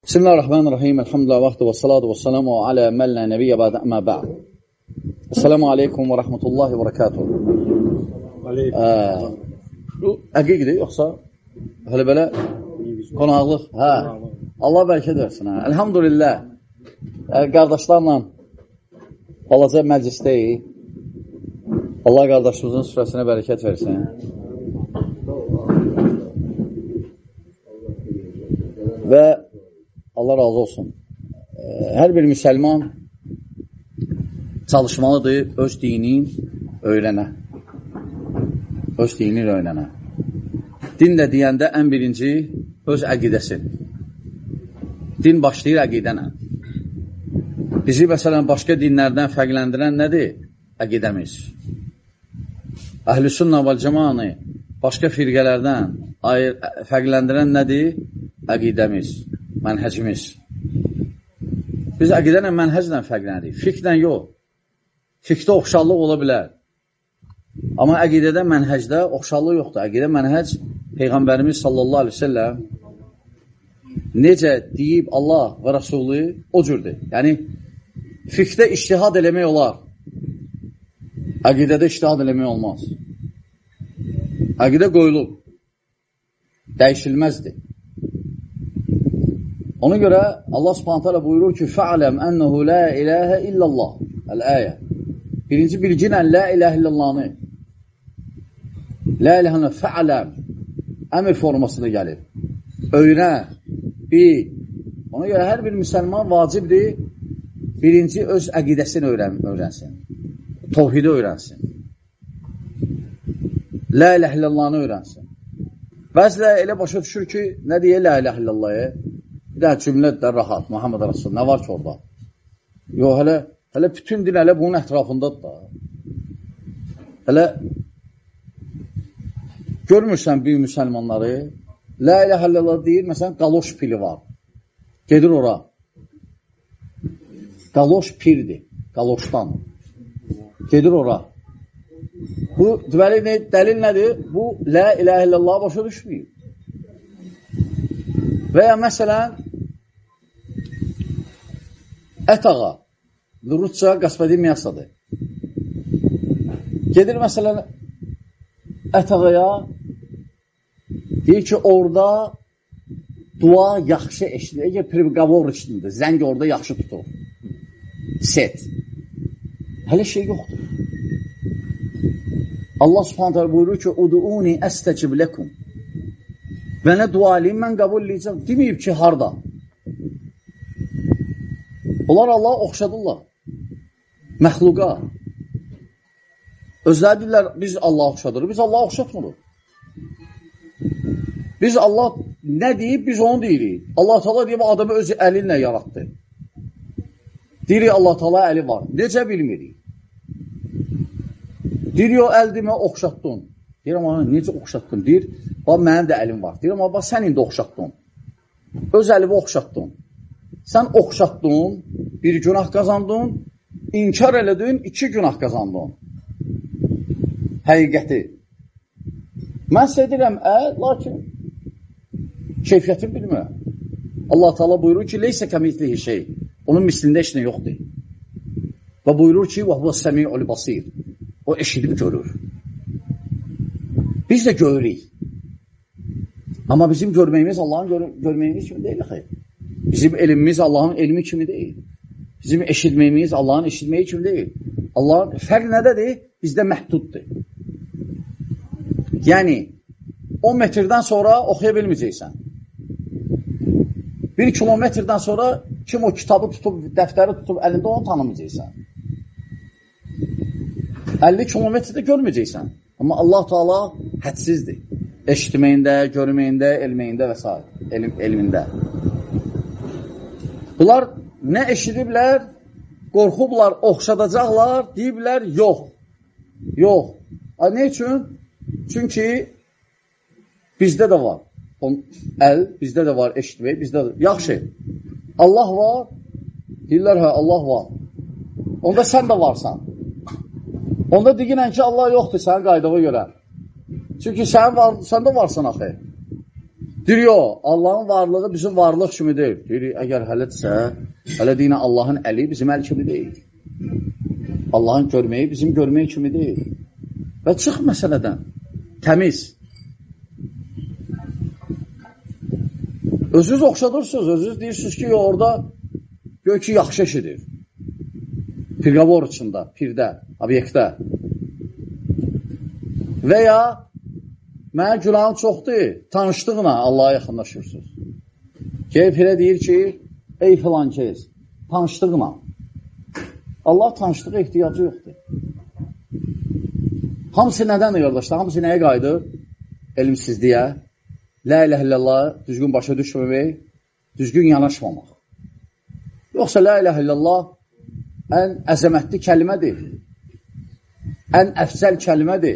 Bismillahirrahmanirrahim. Elhamdülillah vaxtı və salatu və salamu alə məllə nəbiyyə bədə əmə bə'd. Esselamu aleykum və rəhmətullahi və rəkatuhu. Bu əqiqdir, yoxsa hələ belə qonaqlıq? Hə, Allah bərəkət versin. Elhamdülillah, qardaşlarla balaca məclisdəyik. Allah qardaşımızın sürəsinə bərəkət versin. Və Allah razı olsun. Hər bir müsəlman çalışmalıdır öz dinin öyrənə. Öz dinin öyrənə. Din də deyəndə ən birinci öz əqidəsi. Din başlayır əqidənə. Bizi məsələn başqa dinlərdən fərqləndirən nədir? Əqidəmiz. Əhlüsünnə vəl cəmanı başqa firqələrdən fərqləndirən nədir? Əqidəmiz. Mənhəcimiz. Biz əqidənlə, mənhəclə fərqləndik. Fiqlə yox. Fiqdə oxşarlıq ola bilər. Amma əqidədə, mənhəcdə oxşarlıq yoxdur. Əqidə, mənhəc Peyğəmbərimiz sallallahu aleyhi ve sellem necə deyib Allah və Rasulü o cürdür. Yəni, fiqdə iştihad eləmək olar. Əqidədə iştihad eləmək olmaz. Əqidə qoyulub. Dəyişilməzdir. Ona görə Allah subhanət hələ buyurur ki, fə'ələm ənəhu la iləhə illallah. Əl-əyə. Birinci bilginən la iləhə illallahını. La iləhə fə'ələm. Əmr formasında gəlir. Öyrən, bil. Ona görə hər bir müsəlman vacibdir birinci öz əqidəsini öyrənsin. Tevhidi öyrənsin. La iləhə illallahını öyrənsin. Bəzilə elə başa düşür ki, nə deyə la iləhə illallahı? Bir dənə cümlədir də rahat, Muhammed Rasul. Nə var ki orada? Yox, hələ bütün din hələ bunun ətrafındadır da. Hələ görmürsən bir müsəlmanları, la iləhə illallah deyir, məsələn, qaloş pili var. Gedir ora. Qaloş pirdir, qaloşdan. Gedir ora. Bu, dəlil nədir? Bu, la iləhə illallah başa düşməyib. Və ya məsələn, ət ağa, Rusça qəsbədi miyasadır. Gedir məsələn, ət ağaya, deyir ki, orada dua yaxşı eşidir. Əgər privqavor işindir, zəng orada yaxşı tutur. Set. Hələ şey yoxdur. Allah subhanətə buyurur ki, uduuni əstəcib ləkum. Mənə dua eləyim, mən qəbul edəcəm. Deməyib ki, harada? Onlar Allah'a oxşadırlar. Məxluqa. Özləri deyirlər, biz Allah'a oxşadırıq. Biz Allah'a oxşatmırıq. Biz Allah nə deyib, biz onu deyirik. Allah-u Teala deyib, adamı öz əlinlə yaratdı. Deyirik, Allah-u Teala əli var. Necə bilmirik? Deyirik, o əl demə, oxşatdın. Deyirəm, necə oxşatdın? Deyir, mənim də əlim var. Deyirəm, sən indi oxşatdın. Öz əlimi oxşatdın. Sən oxşatdın, bir günah qazandın, inkar elədin, 2 günah qazandın. Həqiqəti. Mən sizə deyirəm, lakin keyfiyyətini bilmir. Allah Teala buyurur ki, leysə kəmitlihi şey. Onun mislində heç nə yoxdur. Və buyurur ki, və huvə səmi'ul basir. O eşidib görür. Biz də görürük. Amma bizim görməyimiz Allahın görməyimiz kimi deyil. Bizim elmimiz Allahın elmi kimi deyil. Bizim eşitməyimiz Allahın eşitməyi kimi deyil. Allahın fərq nədədir? Bizdə məhduddur. Yəni, 10 metrdən sonra oxuya bilməyəcəksən. 1 kilometrdən sonra kim o kitabı tutub, dəftəri tutub, əlində onu tanımayacaqsən. 50 kilometrdə görməyəcəksən. Amma Allah Teala hədsizdir. Eşitməyində, görməyində, elməyində və s. Elmində. Bunlar nə eşidiblər, qorxublar, oxşadacaqlar, deyiblər, yox. Yox. Nə üçün? Çünki bizdə də var. Əl, bizdə də var eşitmək, bizdə də. Yaxşı. Allah var. Deyirlər, Allah var. Onda sən də varsan. Onda deyinən ki, Allah yoxdur sənin qaydağa görə. Çünki sən də varsan axı. Deyir, yox, Allahın varlığı bizim varlıq kimi deyil. Deyir, əgər hələdirsə, hələ deyinə Allahın əli bizim əl kimi deyil. Allahın görməyi bizim görməyi kimi deyil. Və çıx məsələdən, təmiz. Özünüz oxşadırsınız, özünüz deyirsiniz ki, orada gör ki, yaxşı eşidir. Pirqavor içində, pirdə, obyektdə. Və ya mənə günahım çoxdur, tanışdıqla Allaha yaxınlaşırsınız. Gəlib elə deyir ki, ey filan kəs, tanışdıqla. Allah tanışdığa ehtiyacı yoxdur. Hamısı nədəndir, qardaşlar? Hamısı nəyə qayıdır? Elmsizliyə, la ilə illallah, düzgün başa düşməmək, düzgün yanaşmamaq. Yoxsa la ilə illallah ən əzəmətli kəlmədir, ən əfsəl kəlmədir.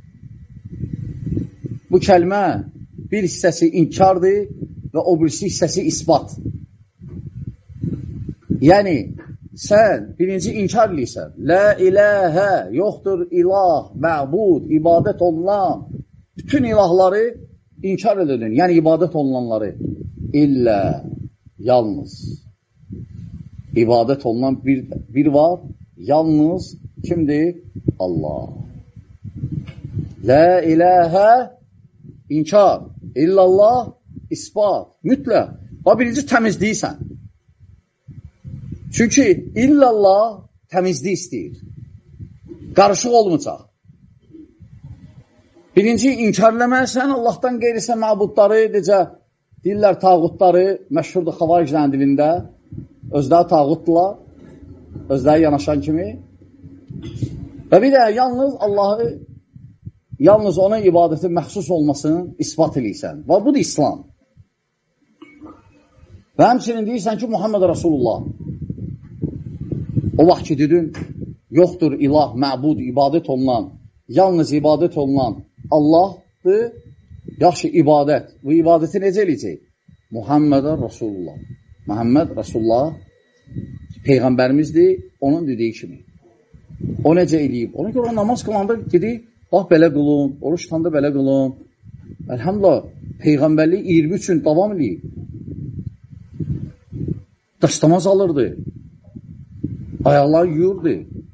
Bu kəlmə bir hissəsi inkardır və o birisi hissəsi isbat. Yəni, sən birinci inkar eləyirsən. La iləhə, yoxdur ilah, məbud, ibadət olunan, bütün ilahları inkar edilir. Yəni, ibadət olunanları. İllə, yalnız. İbadət olunan bir var, yalnız kimdir? Allah. La iləhə, İnkar, illallah, ispat, mütləq. O birinci təmizliysən. Çünki illallah təmizlik istəyir. Qarışıq olmayacaq. Birinci inkar eləməlisən, Allahdan qeyrisə məbudları, necə deyirlər tağutları, məşhurdur xavariclərin dilində, özləri tağutdurlar, özləri yanaşan kimi. Və bir də yalnız Allahı yalnız ona ibadətin məxsus olmasını ispat eləyirsən. Və bu da İslam. Və həmçinin deyirsən ki, Muhammed Rasulullah. O vaxt ki, dedin, yoxdur ilah, məbud, ibadət olunan, yalnız ibadət olunan Allahdır, yaxşı ibadət. Bu ibadəti necə eləyəcək? Muhammed Rasulullah. Muhammed Rasulullah Peyğəmbərimizdir, onun dediyi kimi. O necə eləyib? Ona görə o namaz qılanda gedir, bax, belə qılın, oruç tutanda belə qılın. Əlhamdülillah, Peyğəmbərlik 23 gün davam edib. Daşlamaz alırdı. Ayaqlar yuyurdu.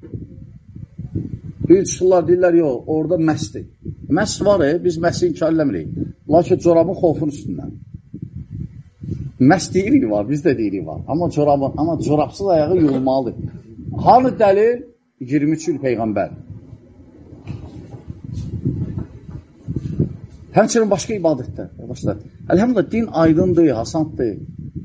Bir çıxırlar, deyirlər, yox, orada məsdir. Məst var, biz məsti inkar eləmirik. Lakin corabın xofun üstündən. Məst deyirik var, biz də deyirik var. Amma corabsız ayağı yuyulmalıdır. Hanı dəlil? 23 il Peyğəmbər. Həmçinin başqa ibadətlər. Əlhamdülillah, din aydındır, hasandır.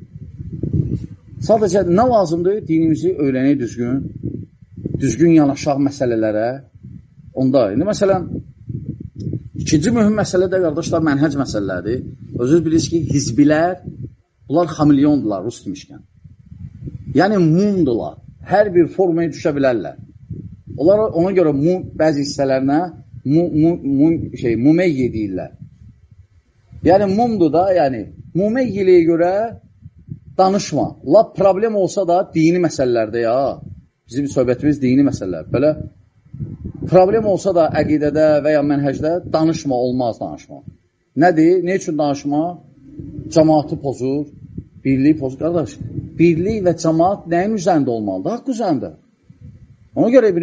Sadəcə nə lazımdır? Dinimizi öyrənək düzgün yanaşaq məsələlərə. Onda, indi məsələn, ikinci mühüm məsələ də, qardaşlar, mənhəc məsələlərdir. Özünüz bilirsiniz ki, hizbilər, bunlar xamilyondurlar, rus demişkən. Yəni, mumdurlar. Hər bir formaya düşə bilərlər. Onlar ona görə bəzi hissələrinə mumey deyirlər. Yəni, mumdur da, yəni, mumey yiliyə görə danışma. Lap problem olsa da dini məsələlərdə ya, bizim söhbətimiz dini məsələlər. Belə problem olsa da əqidədə və ya mənhəcdə danışma, olmaz danışma. Nədir? Ne üçün danışma? Cəmaatı pozur, birliyi pozur. Qardaş, birlik və cəmaat nəyin üzərində olmalıdır? Haqq üzərində. Ona görə İbn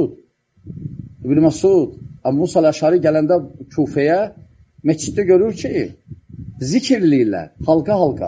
Məsud, Əbu Musa Əl-Əşari gələndə Kufəyə məsciddə görür ki, zikirləyirlər, halqa.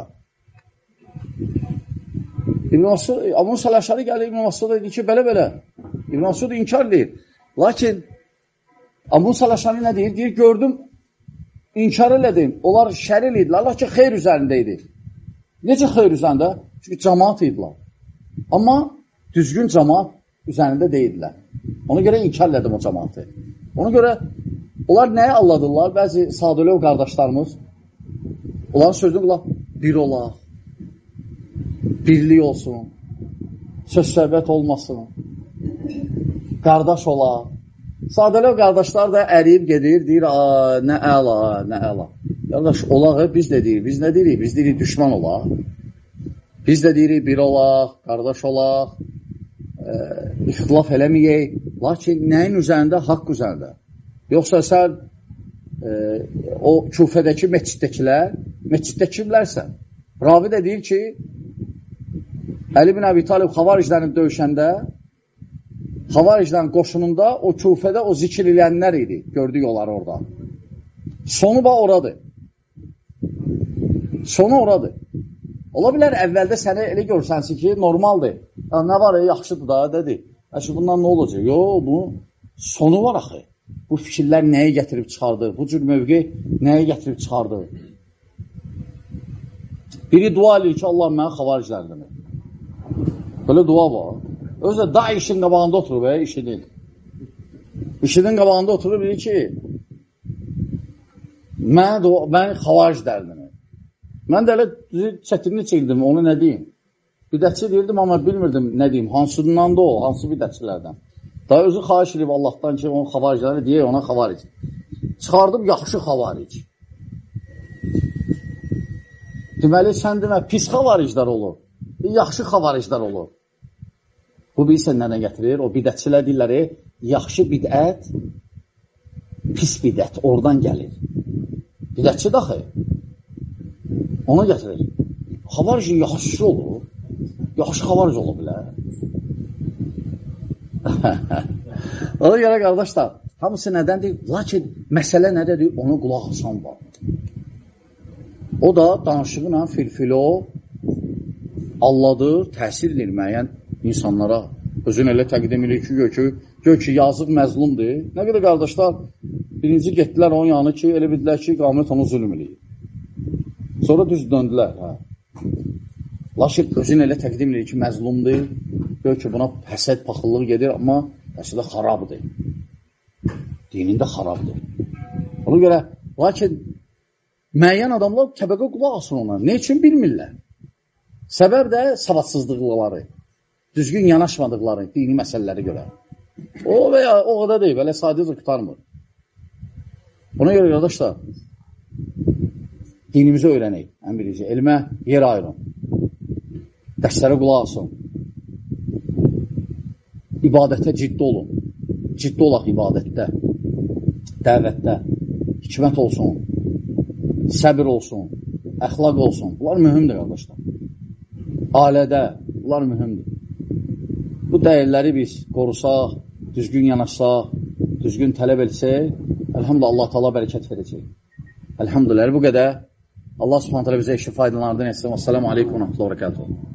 Əbu Musa Əl-Əşari gəlir, İbn Məsud deyir ki, belə. İbn Məsud inkar deyir. Lakin Əbu Musa Əl-Əşari nə deyir? Deyir, gördüm, inkar elədim. Onlar şər eləyirlər, lakin xeyr üzərində idi. Necə xeyr üzərində? Çünki cəmaat idilər. Amma düzgün cəmaat üzərində deyildilər. Ona görə inkar elədim o cəmaatı. Ona görə onlar nəyə alladırlar? Bəzi sadəlöv qardaşlarımız onların sözünü qulaq, bir olaq, birlik olsun, söz-söhbət olmasın, qardaş olaq. Sadəlöv qardaşlar da əriyib gedir, deyir, nə əla. Qardaş, olaq, biz də deyirik, biz nə deyirik? Biz deyirik, düşman olaq. Biz də deyirik, bir olaq, qardaş olaq, ixtilaf eləməyək. Lakin nəyin üzərində? Haqq üzərində. Yoxsa sən o küfədəki məsciddəkilər Məsciddə kimlərsə. Ravi də deyir ki, Əli bin Əbi Talib xavariclərini döyüşəndə, xavariclərin qoşununda o Kufədə o zikr eləyənlər idi. Gördük onları orada. Sonu bax oradır. Sonu oradır. Ola bilər əvvəldə səni elə görsənsin ki, normaldır. Nə var, yaxşıdır da, dedi. Bundan nə olacaq? Yox, bu sonu var axı. Bu fikirlər nəyə gətirib çıxardı? Bu cür mövqe nəyə gətirib çıxardı? Biri dua edir ki, Allah mənə xavariclərdir. Böyle dua var. Özü da işin qabağında oturur və işinin. İşinin qabağında oturur, bilir ki, mən xavariclərdir. Mən də elə çətinlik çəkdim, onu nə deyim? Bidətçi deyirdim, amma bilmirdim nə deyim, hansından da o, hansı bidətçilərdən. Daha özü xahiş edib Allahdan ki, onun xavaricləri deyək, ona xavaric. Çıxardım, yaxşı xavaric. Deməli, sən demə, pis xavariclər olur, yaxşı xavariclər olur. Bu bilirsən nədən gətirir? O bidətçilər deyirlər, yaxşı bidət, pis bidət, oradan gəlir. Bidətçi daxı. Ona gətirir. Xavaricin yaxşısı olur. Yaxşı xavaric olur bilər. Ona görə qardaşlar, hamısı nədəndir? Lakin məsələ nədədir? Ona qulaq asan var. O da danışığına filfilo alladır, təsir edir müəyyən insanlara. Özün elə təqdim edir ki, gör ki, yazıq məzlumdur. Nə qədər qardaşlar, birinci getdilər onun yanı ki, elə bildilər ki, qamət onu zülm edir. Sonra düz döndülər. Lakin özün elə təqdim edir ki, məzlumdur. Gör ki, buna həsəd, paxıllıq gedir, amma əslində xarabdır. Dinində xarabdır. Ona görə, lakin müəyyən adamlar təbəqə qulaq asın ona. Ne üçün bilmirlər? Səbəb də savadsızlıqları, düzgün yanaşmadıqları dini məsələləri görə. O və ya o qədər deyil, belə sadəcə qutarmır. Buna görə qardaşlar, dinimizi öyrənək, ən birinci, elmə yer ayırın, dərslərə qulaq asın, ibadətə ciddi olun, ciddi olaq ibadətdə, dəvətdə, hikmət olsun, səbir olsun, əxlaq olsun, bunlar mühümdür qardaşlar. Ailədə, bunlar mühümdür. Bu dəyərləri biz qorusaq, düzgün yanaşsaq, düzgün tələb etsək, əlhamdülillah Allah Teala bərəkət verəcək. Əlhamdülillah, bu qədər. Allah subhanət hələ bizə işi faydalardan etsin. Əssalamu aleykum və rəhmətullah və bərəkatuhu.